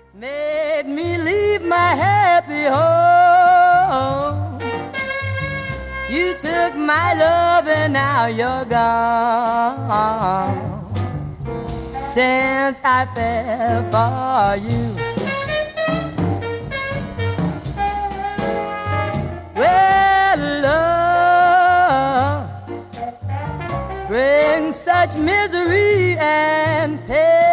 made me leave my happy home. You took my love and now you're gone. Since I fell for you, well, love brings such misery and pain.